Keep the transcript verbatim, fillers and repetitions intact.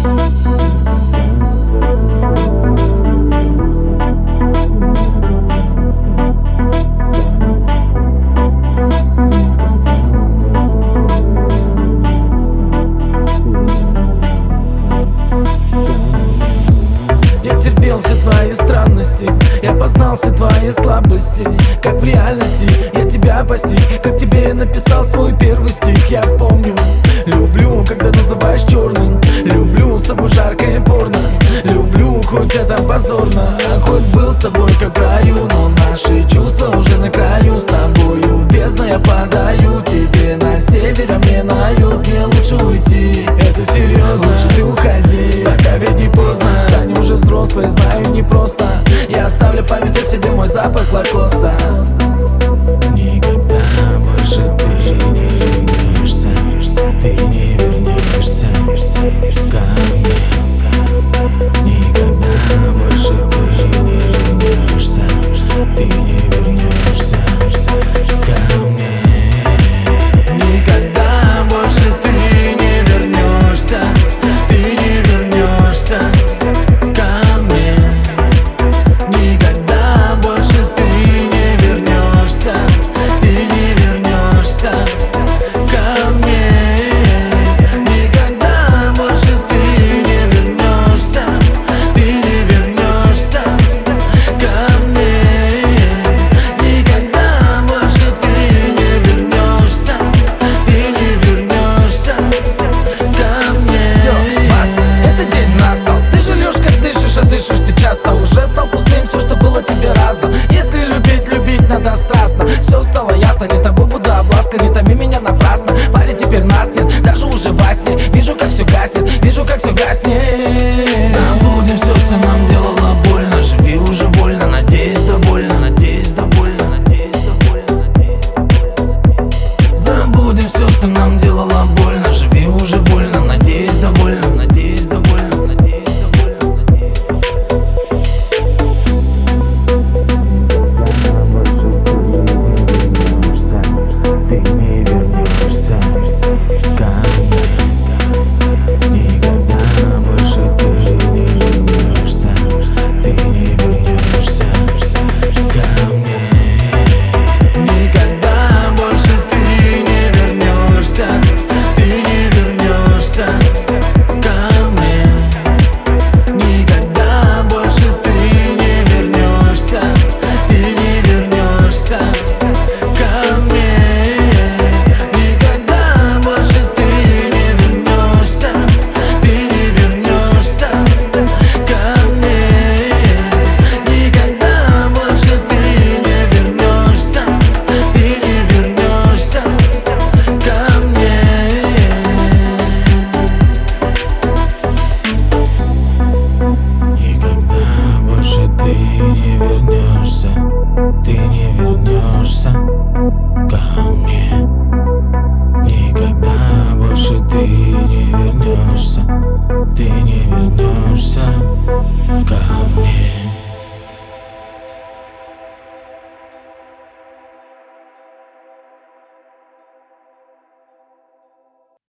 Терпел все твои странности, я познал все твои слабости. Как в реальности я тебя постиг, как тебе написал свой первый стих. Я помню, люблю, когда называешь черным. Люблю с тобой жаркое порно. Люблю, хоть это позорно. А хоть был с тобой как в раю, но наши чувства уже на краю. С тобою в бездну я падаю. Тебе на север, а мне на юг. Мне лучше уйти, это серьезно. Лучше ты уходи, пока ведь не поздно. Стань уже взрослой, знаю, не просто. Я оставлю память о себе, мой запах лакоста. Никогда больше ты не вернешься. Ты не вернешься ко мне. Никогда больше ты не вернешься. Ты не вернешься ко мне. Никогда больше ты не вернешься. Ты не вернешься ко мне. Никогда больше ты не вернешься. Ты не вернешься ко мне. Никогда больше ты не вернешься. Ты не вернешься ко мне. Никогда больше ты не вернешься. Ты не вернешься ко мне. Все, баста, этот день настал. Ты жалеешь, как дышишь, а дышишь ты часто. Уже стал пустым все, что было тебе раздал. Если любить, любить надо страстно. Все стало ясно, не тобой буду обласкан. Не томи меня напрасно, парень, теперь нас нет. Даже уже во сне вижу, как все гаснет. Вижу, как все гаснет. Забудем все, что нам делать.